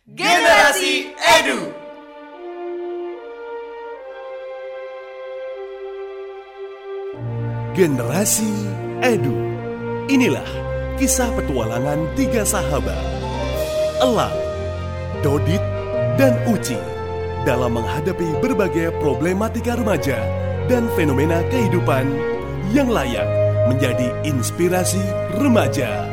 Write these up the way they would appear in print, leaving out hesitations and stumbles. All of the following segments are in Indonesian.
Generasi Edu. Generasi Edu. Inilah kisah petualangan tiga sahabat, Elang, Dodit, dan Uci dalam menghadapi berbagai problematika remaja dan fenomena kehidupan yang layak menjadi inspirasi remaja.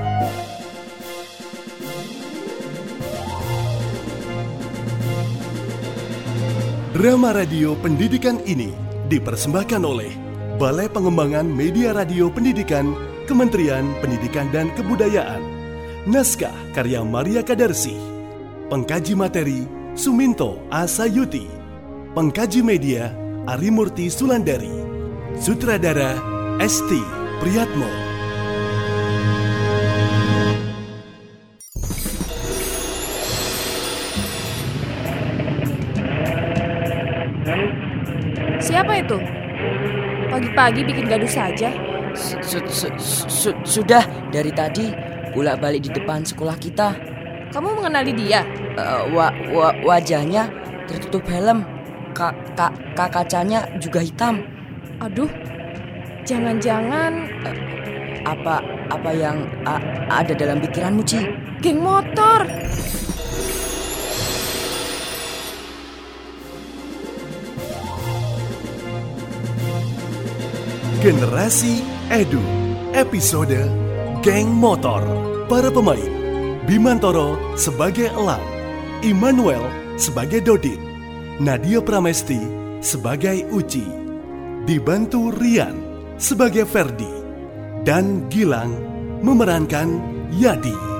Drama radio pendidikan ini dipersembahkan oleh Balai Pengembangan Media Radio Pendidikan, Kementerian Pendidikan dan Kebudayaan. Naskah karya Maria Kadarsi. Pengkaji materi Suminto Asayuti. Pengkaji media Arimurti Sulandari. Sutradara Esti Priyatmo. Siapa itu? Pagi-pagi bikin gaduh saja. Sudah dari tadi bolak-balik di depan sekolah kita. Kamu mengenali dia? Wajahnya tertutup helm, kacanya juga hitam. Aduh, jangan-jangan apa yang ada dalam pikiranmu, Ci? geng motor. Generasi Edu, episode Geng Motor. Para pemain: Bimantoro sebagai Elang, Immanuel sebagai Dodit, Nadia Pramesti sebagai Uci, dibantu Rian sebagai Ferdi, dan Gilang memerankan Yadi.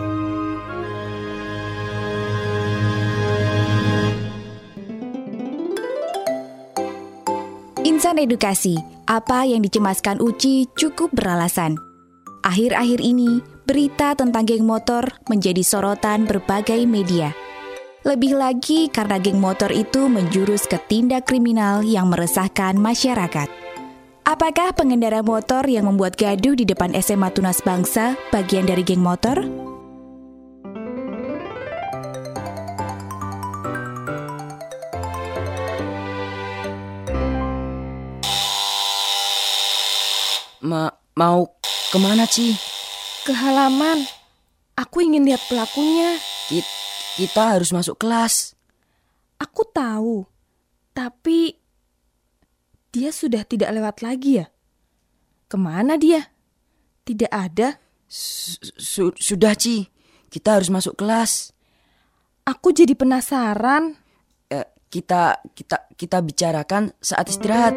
Insan edukasi, apa yang dicemaskan Uci cukup beralasan. Akhir-akhir ini, berita tentang geng motor menjadi sorotan berbagai media. Lebih lagi karena geng motor itu menjurus ke tindak kriminal yang meresahkan masyarakat. Apakah pengendara motor yang membuat gaduh di depan SMA Tunas Bangsa bagian dari geng motor? Mau kemana, Ci? Ke halaman. Aku ingin lihat pelakunya. Kita harus masuk kelas. Aku tahu, tapi dia sudah tidak lewat lagi ya? Kemana dia? Tidak ada. Sudah, Ci. Kita harus masuk kelas. Aku jadi penasaran. Kita bicarakan saat istirahat.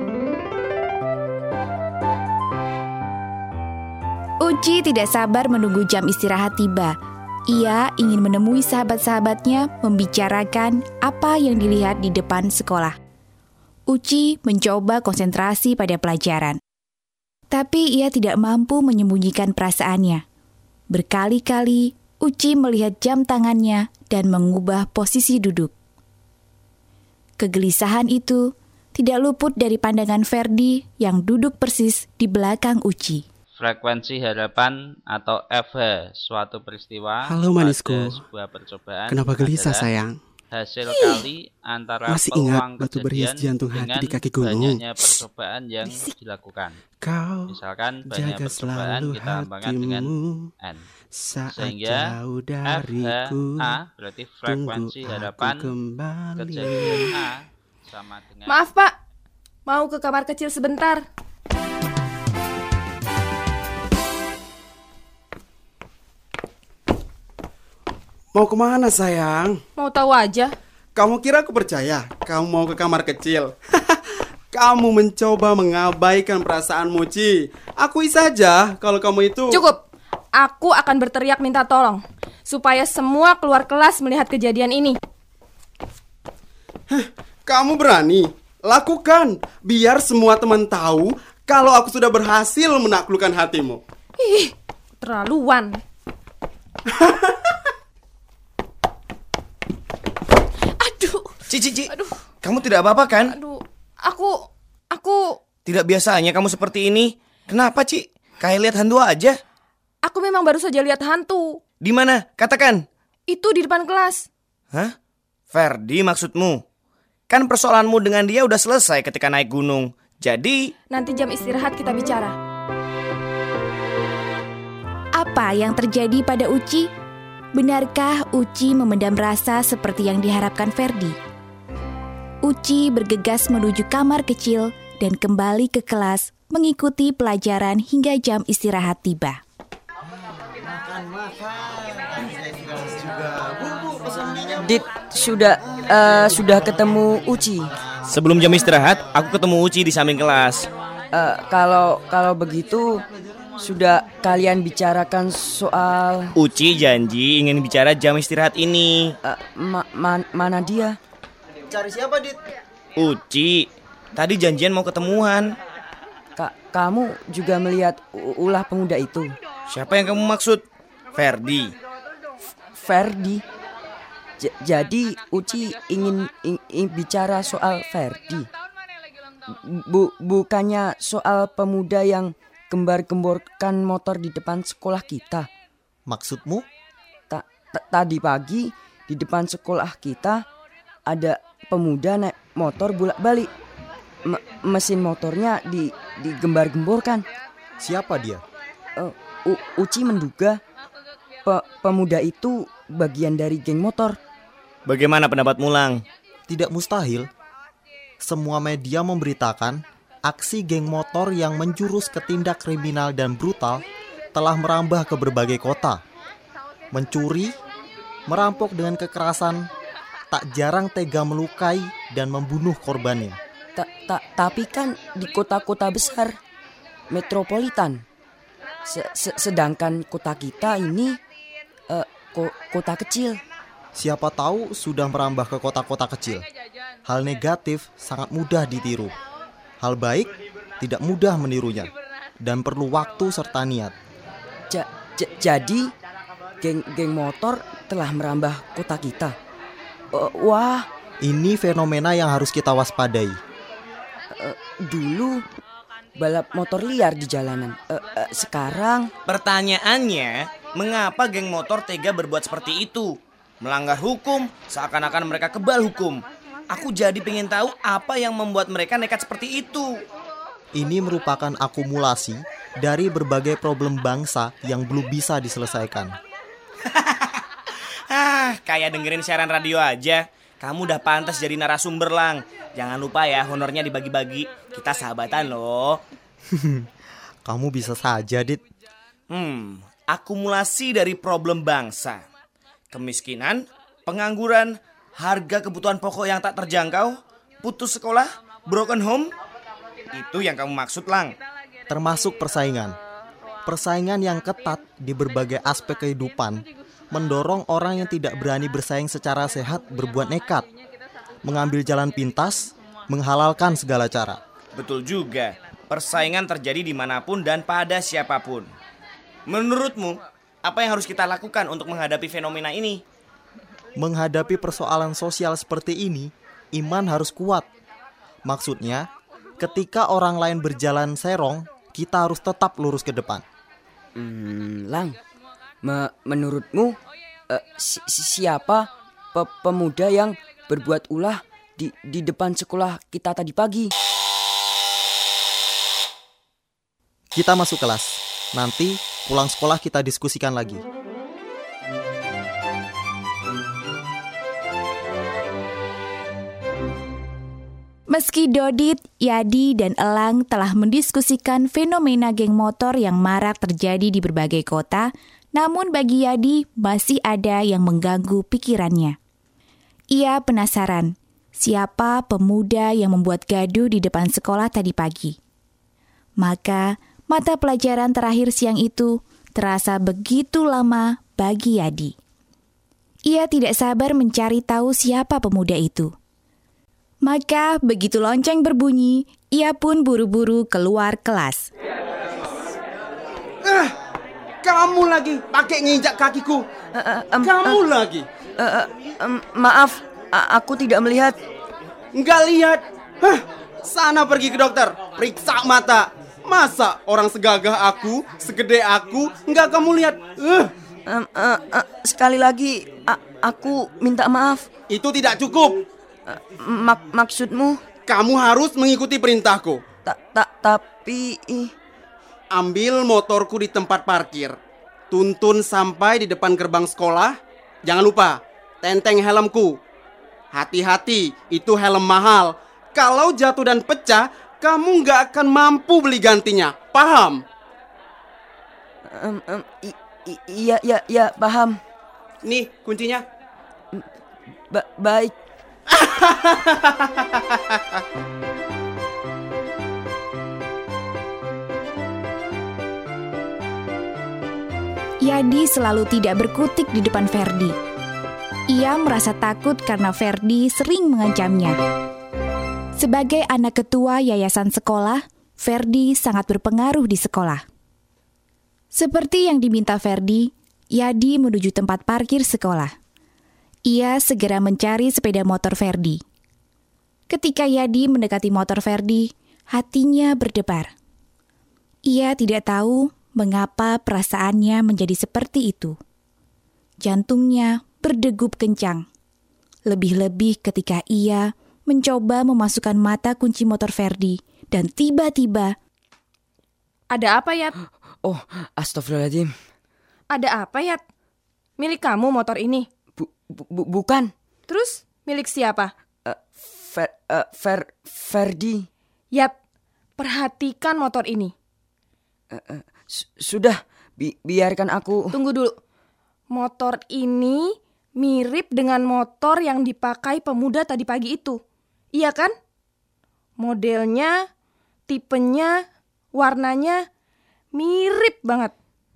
Uci tidak sabar menunggu jam istirahat tiba. Ia ingin menemui sahabat-sahabatnya membicarakan apa yang dilihat di depan sekolah. Uci mencoba konsentrasi pada pelajaran. Tapi ia tidak mampu menyembunyikan perasaannya. Berkali-kali Uci melihat jam tangannya dan mengubah posisi duduk. Kegelisahan itu tidak luput dari pandangan Ferdi yang duduk persis di belakang Uci. Frekuensi harapan atau FH, suatu peristiwa. Halo manisku, sebuah percobaan. Kenapa gelisah sayang? Hasil kali antara masih ingat batu berhias jantung hati di kaki gunung? Banyaknya percobaan yang dilakukan. Kau misalkan banyak percobaan kita ambangkan dengan N. Sehingga FHA berarti frekuensi harapan kejadian A sama dengan. Maaf Pak, mau ke kamar kecil sebentar. Mau kemana sayang? Mau tahu aja. Kamu kira aku percaya kamu mau ke kamar kecil? Kamu mencoba mengabaikan perasaanmu, Ci. Akui saja kalau kamu itu... Cukup. Aku akan berteriak minta tolong supaya semua keluar kelas melihat kejadian ini. Kamu berani? Lakukan. Biar semua teman tahu kalau aku sudah berhasil menaklukkan hatimu. Ih, terlaluan. Cici, Aduh. Kamu tidak apa-apa kan? Aduh, aku... Tidak biasanya kamu seperti ini. Kenapa, Ci? Kayak lihat hantu aja. Aku memang baru saja lihat hantu. Di mana? Katakan. Itu di depan kelas. Hah? Ferdi maksudmu? Kan persoalanmu dengan dia udah selesai ketika naik gunung. Jadi Nanti jam istirahat kita bicara. Apa yang terjadi pada Uci? Benarkah Uci memendam rasa seperti yang diharapkan Ferdi? Uci bergegas menuju kamar kecil dan kembali ke kelas mengikuti pelajaran hingga jam istirahat tiba. Dit, sudah ketemu Uci. sebelum jam istirahat, aku ketemu Uci di samping kelas. Kalau begitu, sudah kalian bicarakan soal Uci janji ingin bicara jam istirahat ini. mana dia? Cari siapa, Dit? Uci, tadi janjian mau ketemuan. Kamu juga melihat ulah pemuda itu? Siapa yang kamu maksud? Ferdi. Ferdi. Jadi Uci ingin bicara soal Ferdi. Bukannya soal pemuda yang gembar-gemborkan motor di depan sekolah kita. Maksudmu? Tadi pagi di depan sekolah kita ada pemuda naik motor bolak-balik. Mesin motornya digembar-gemborkan. Siapa dia? Uci menduga pemuda itu bagian dari geng motor. Bagaimana pendapatmu, Lang? Tidak mustahil. Semua media memberitakan aksi geng motor yang menjurus ke tindak kriminal dan brutal telah merambah ke berbagai kota. Mencuri, merampok dengan kekerasan, tak jarang tega melukai dan membunuh korbannya. Tapi kan di kota-kota besar, metropolitan. Sedangkan kota kita ini kota kecil. Siapa tahu sudah merambah ke kota-kota kecil. Hal negatif sangat mudah ditiru. Hal baik tidak mudah menirunya dan perlu waktu serta niat. Jadi geng motor telah merambah kota kita. Wah, ini fenomena yang harus kita waspadai. Dulu balap motor liar di jalanan. Sekarang Pertanyaannya, mengapa geng motor tega berbuat seperti itu? Melanggar hukum, seakan-akan mereka kebal hukum. Aku jadi pengen tahu apa yang membuat mereka nekat seperti itu. Ini merupakan akumulasi dari berbagai problem bangsa yang belum bisa diselesaikan. Kayak dengerin siaran radio aja. Kamu udah pantas jadi narasumber, Lang. Jangan lupa ya, honornya dibagi-bagi. Kita sahabatan loh. Kamu bisa saja, Dit. Akumulasi dari problem bangsa. Kemiskinan, pengangguran, harga kebutuhan pokok yang tak terjangkau, putus sekolah, broken home. Itu yang kamu maksud, Lang. Termasuk persaingan. Persaingan yang ketat di berbagai aspek kehidupan mendorong orang yang tidak berani bersaing secara sehat berbuat nekat, mengambil jalan pintas, menghalalkan segala cara. Betul juga, persaingan terjadi dimanapun dan pada siapapun. Menurutmu, apa yang harus kita lakukan untuk menghadapi fenomena ini? Menghadapi persoalan sosial seperti ini, iman harus kuat. Maksudnya, ketika orang lain berjalan serong, kita harus tetap lurus ke depan. Lang, menurutmu siapa pemuda yang berbuat ulah di depan sekolah kita tadi pagi? Kita masuk kelas. Nanti pulang sekolah kita diskusikan lagi. Meski Dodit, Yadi, dan Elang telah mendiskusikan fenomena geng motor yang marak terjadi di berbagai kota, namun bagi Yadi masih ada yang mengganggu pikirannya. Ia penasaran, siapa pemuda yang membuat gaduh di depan sekolah tadi pagi. Maka, mata pelajaran terakhir siang itu terasa begitu lama bagi Yadi. Ia tidak sabar mencari tahu siapa pemuda itu. Maka begitu lonceng berbunyi, ia pun buru-buru keluar kelas. Kamu lagi pakai nginjak kakiku. Kamu lagi. Maaf, aku tidak melihat. Nggak lihat. Sana pergi ke dokter, periksa mata. Masa orang segagah aku, segede aku, nggak kamu lihat? Sekali lagi, aku minta maaf. Itu tidak cukup. Maksudmu? Kamu harus mengikuti perintahku. Tapi... Ambil motorku di tempat parkir. Tuntun sampai di depan gerbang sekolah. Jangan lupa, tenteng helmku. Hati-hati, itu helm mahal. Kalau jatuh dan pecah, kamu nggak akan mampu beli gantinya. Paham? Iya, paham. Nih, kuncinya. Baik. Yadi selalu tidak berkutik di depan Ferdi. Ia merasa takut karena Ferdi sering mengancamnya. Sebagai anak ketua yayasan sekolah, Ferdi sangat berpengaruh di sekolah. Seperti yang diminta Ferdi, Yadi menuju tempat parkir sekolah. Ia segera mencari sepeda motor Ferdi. Ketika Yadi mendekati motor Ferdi, hatinya berdebar. Ia tidak tahu mengapa perasaannya menjadi seperti itu. Jantungnya berdegup kencang. Lebih-lebih ketika ia mencoba memasukkan mata kunci motor Ferdi dan tiba-tiba... Ada apa, Yat? Oh, astagfirullahaladzim. Ada apa, Yat? Milik kamu motor ini? Bukan. Terus milik siapa? Ferdi. Yat, perhatikan motor ini. Sudah, biarkan aku... Tunggu dulu. Motor ini mirip dengan motor yang dipakai pemuda tadi pagi itu. Iya kan? Modelnya, tipenya, warnanya mirip banget.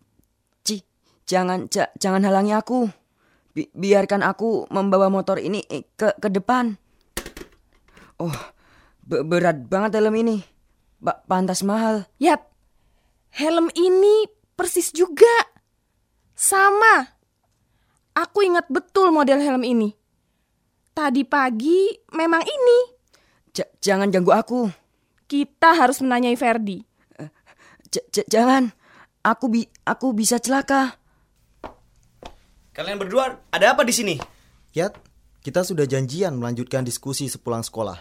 Jangan halangi aku. Biarkan aku membawa motor ini ke depan. Oh, berat banget helm ini. Pantas mahal. Yap, helm ini persis juga. Sama. Aku ingat betul model helm ini. Tadi pagi memang ini. Jangan ganggu aku. Kita harus menanyai Ferdi. Jangan. Aku bisa celaka. Kalian berdua ada apa di sini? Yat, kita sudah janjian melanjutkan diskusi sepulang sekolah.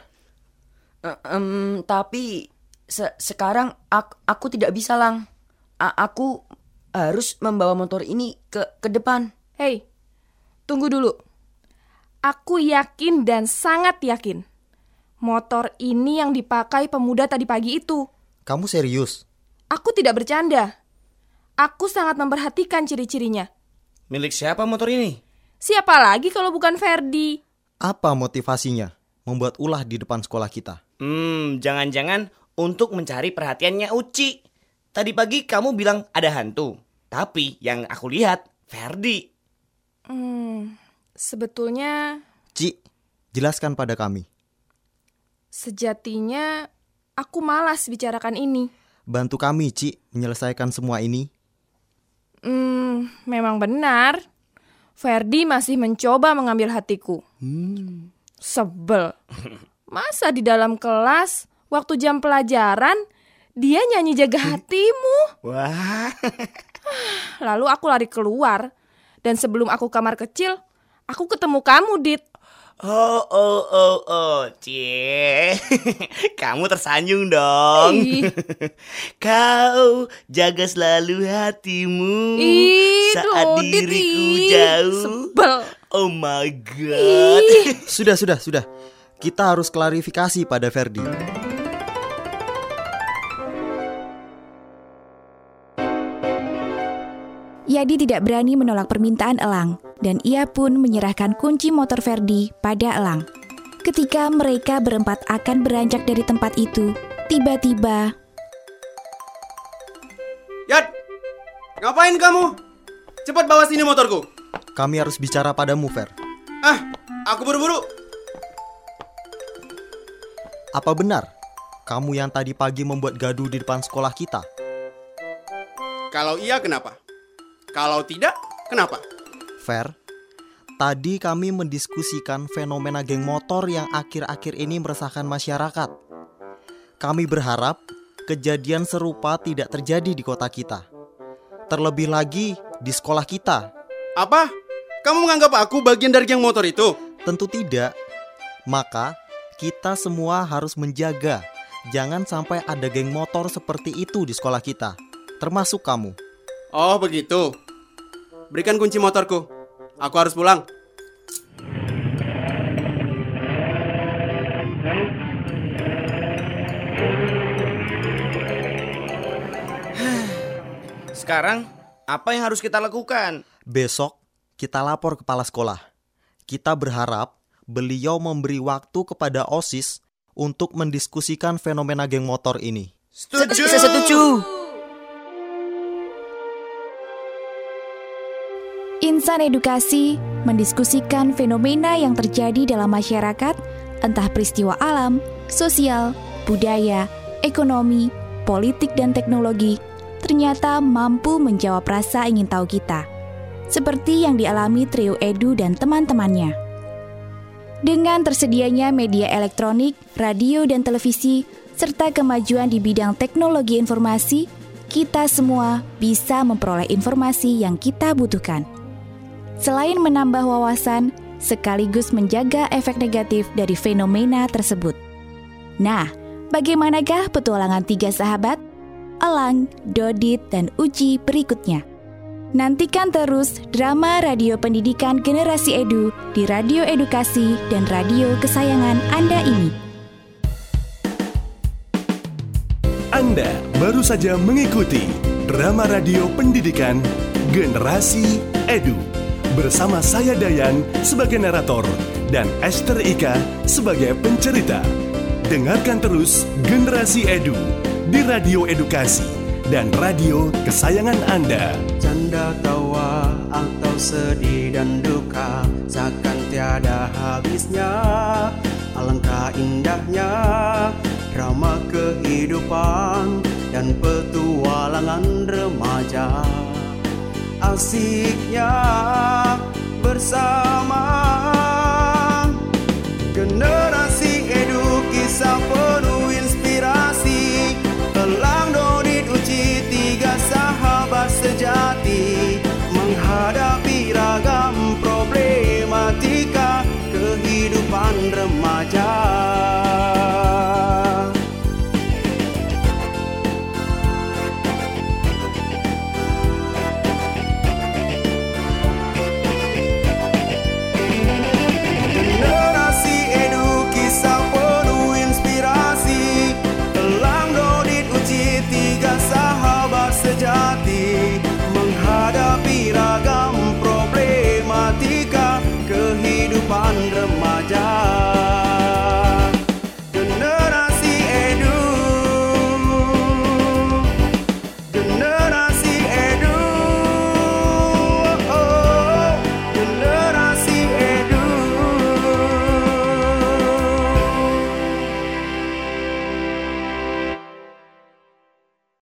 Tapi sekarang aku tidak bisa, Lang. Aku harus membawa motor ini ke depan. Hei, tunggu dulu. Aku yakin dan sangat yakin motor ini yang dipakai pemuda tadi pagi itu. Kamu serius? Aku tidak bercanda. Aku sangat memperhatikan ciri-cirinya. Milik siapa motor ini? Siapa lagi kalau bukan Ferdi? Apa motivasinya membuat ulah di depan sekolah kita? Jangan-jangan untuk mencari perhatiannya Uci. Tadi pagi kamu bilang ada hantu. Tapi yang aku lihat Ferdi. Sebetulnya... Ci, jelaskan pada kami. Sejatinya aku malas bicarakan ini. Bantu kami, Ci, menyelesaikan semua ini. Memang benar. Ferdi masih mencoba mengambil hatiku. Sebel. Masa di dalam kelas, waktu jam pelajaran, dia nyanyi jaga hatimu. Wah. Lalu aku lari keluar. Dan sebelum aku kamar kecil, aku ketemu kamu, Dit. Oh, Cie. Kamu tersanjung dong. Kau jaga selalu hatimu saat diriku jauh. Sebel. Oh my God. Sudah. Kita harus klarifikasi pada Ferdi. Yadi tidak berani menolak permintaan Elang, dan ia pun menyerahkan kunci motor Ferdi pada Elang. Ketika mereka berempat akan beranjak dari tempat itu, tiba-tiba... Yat, ngapain kamu? Cepat bawa sini motorku. Kami harus bicara padamu, Fer. Aku buru-buru. Apa benar kamu yang tadi pagi membuat gaduh di depan sekolah kita? Kalau iya, kenapa? Kalau tidak, kenapa? Fer, tadi kami mendiskusikan fenomena geng motor yang akhir-akhir ini meresahkan masyarakat. Kami berharap kejadian serupa tidak terjadi di kota kita. Terlebih lagi di sekolah kita. Apa? Kamu menganggap aku bagian dari geng motor itu? Tentu tidak. Maka kita semua harus menjaga jangan sampai ada geng motor seperti itu di sekolah kita, termasuk kamu. Oh begitu. Berikan kunci motorku. Aku harus pulang. Sekarang, apa yang harus kita lakukan? Besok kita lapor kepala sekolah. Kita berharap beliau memberi waktu kepada OSIS untuk mendiskusikan fenomena geng motor ini. Setuju. Insan Edukasi mendiskusikan fenomena yang terjadi dalam masyarakat, entah peristiwa alam, sosial, budaya, ekonomi, politik, dan teknologi, ternyata mampu menjawab rasa ingin tahu kita, seperti yang dialami trio Edu dan teman-temannya. Dengan tersedianya media elektronik, radio, dan televisi, serta kemajuan di bidang teknologi informasi, kita semua bisa memperoleh informasi yang kita butuhkan. Selain menambah wawasan, sekaligus menjaga efek negatif dari fenomena tersebut. Nah, bagaimanakah petualangan 3 sahabat? Elang, Dodit, dan Uci berikutnya. Nantikan terus drama radio pendidikan Generasi Edu di Radio Edukasi dan radio kesayangan Anda ini. Anda baru saja mengikuti drama radio pendidikan Generasi Edu bersama saya Dayan sebagai narator dan Esther Ika sebagai pencerita. Dengarkan terus Generasi Edu di Radio Edukasi dan radio kesayangan Anda. Canda tawa atau sedih dan duka seakan tiada habisnya. Alangkah indahnya drama kehidupan dan petualangan remaja. Asiknya bersama Generasi Edu, kisah penuh inspirasi. Elang, Dodit, Uci, 3 sahabat sejati menghadapi ragam problematika kehidupan remaja. Generasi Edu, kisah penuh inspirasi. Elang, Dodit, Uci, 3 sahabat sejati menghadapi ragam problematika kehidupan remaja.